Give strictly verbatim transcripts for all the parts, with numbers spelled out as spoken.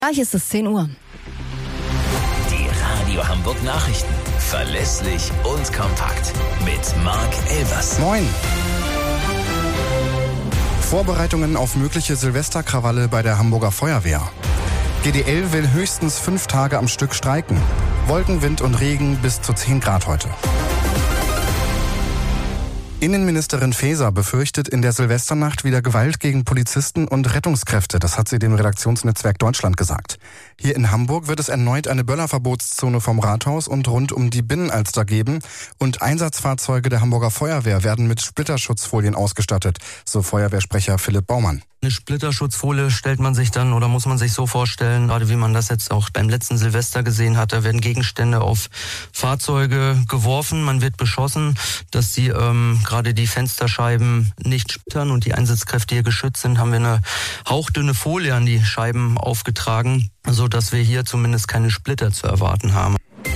Gleich ist es zehn Uhr. Die Radio Hamburg Nachrichten. Verlässlich und kompakt. Mit Marc Elvers. Moin. Vorbereitungen auf mögliche Silvesterkrawalle bei der Hamburger Feuerwehr. G D L will höchstens fünf Tage am Stück streiken. Wolken, Wind und Regen bis zu zehn Grad heute. Innenministerin Faeser befürchtet in der Silvesternacht wieder Gewalt gegen Polizisten und Rettungskräfte. Das hat sie dem Redaktionsnetzwerk Deutschland gesagt. Hier in Hamburg wird es erneut eine Böllerverbotszone vom Rathaus und rund um die Binnenalster geben. Und Einsatzfahrzeuge der Hamburger Feuerwehr werden mit Splitterschutzfolien ausgestattet, so Feuerwehrsprecher Philipp Baumann. Eine Splitterschutzfolie stellt man sich dann oder muss man sich so vorstellen, gerade wie man das jetzt auch beim letzten Silvester gesehen hat, da werden Gegenstände auf Fahrzeuge geworfen, man wird beschossen, dass die ähm, gerade die Fensterscheiben nicht splittern und die Einsatzkräfte hier geschützt sind, haben wir eine hauchdünne Folie an die Scheiben aufgetragen, so dass wir hier zumindest keine Splitter zu erwarten haben.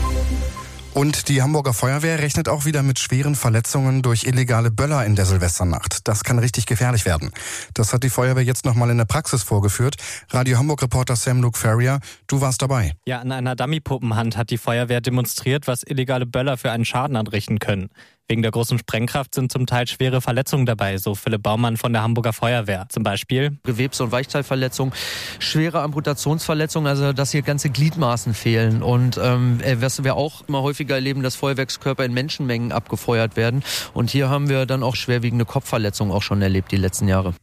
Und die Hamburger Feuerwehr rechnet auch wieder mit schweren Verletzungen durch illegale Böller in der Silvesternacht. Das kann richtig gefährlich werden. Das hat die Feuerwehr jetzt nochmal in der Praxis vorgeführt. Radio Hamburg-Reporter Sam Luke Ferrier, du warst dabei. Ja, an einer Dummy-Puppenhand hat die Feuerwehr demonstriert, was illegale Böller für einen Schaden anrichten können. Wegen der großen Sprengkraft sind zum Teil schwere Verletzungen dabei, so Philipp Baumann von der Hamburger Feuerwehr. Zum Beispiel Gewebs- und Weichteilverletzungen, schwere Amputationsverletzungen, also dass hier ganze Gliedmaßen fehlen. Und ähm, was wir auch immer häufiger erleben, dass Feuerwerkskörper in Menschenmengen abgefeuert werden. Und hier haben wir dann auch schwerwiegende Kopfverletzungen auch schon erlebt die letzten Jahre.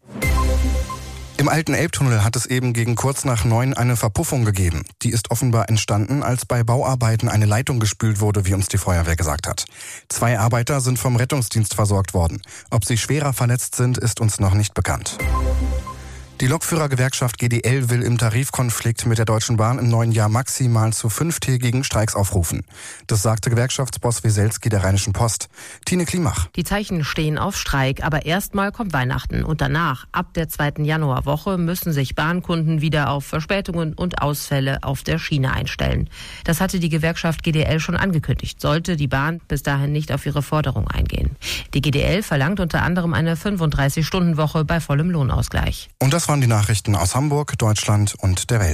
Im alten Elbtunnel hat es eben gegen kurz nach neun eine Verpuffung gegeben. Die ist offenbar entstanden, als bei Bauarbeiten eine Leitung gespült wurde, wie uns die Feuerwehr gesagt hat. Zwei Arbeiter sind vom Rettungsdienst versorgt worden. Ob sie schwerer verletzt sind, ist uns noch nicht bekannt. Die Lokführergewerkschaft G D L will im Tarifkonflikt mit der Deutschen Bahn im neuen Jahr maximal zu fünftägigen Streiks aufrufen. Das sagte Gewerkschaftsboss Wieselski der Rheinischen Post. Tine Klimach. Die Zeichen stehen auf Streik, aber erstmal kommt Weihnachten. Und danach, ab der zweiten Januarwoche, müssen sich Bahnkunden wieder auf Verspätungen und Ausfälle auf der Schiene einstellen. Das hatte die Gewerkschaft G D L schon angekündigt, sollte die Bahn bis dahin nicht auf ihre Forderung eingehen. Die G D L verlangt unter anderem eine fünfunddreißig Stunden Woche bei vollem Lohnausgleich. Und das waren die Nachrichten aus Hamburg, Deutschland und der Welt.